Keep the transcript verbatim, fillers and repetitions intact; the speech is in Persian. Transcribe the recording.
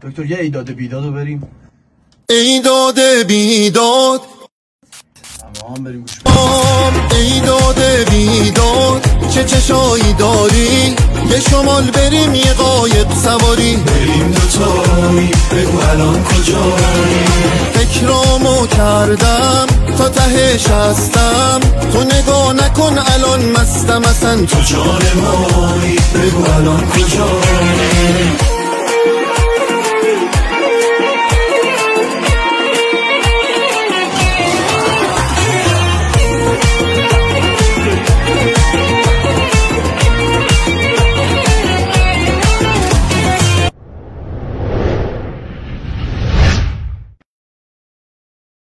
دکتر یه ایداد بیداد رو بریم. ایداد بیداد تمام بریم گوش ایداد بیداد چه چشایی داری، به شمال بریم یه قایق سواری، بریم دوتایی بگو الان کجایی. فکرامو کردم تا تهش هستم، تو نگاه نکن الان مستم اصلا، تو جان مایی بگو الان کجایی.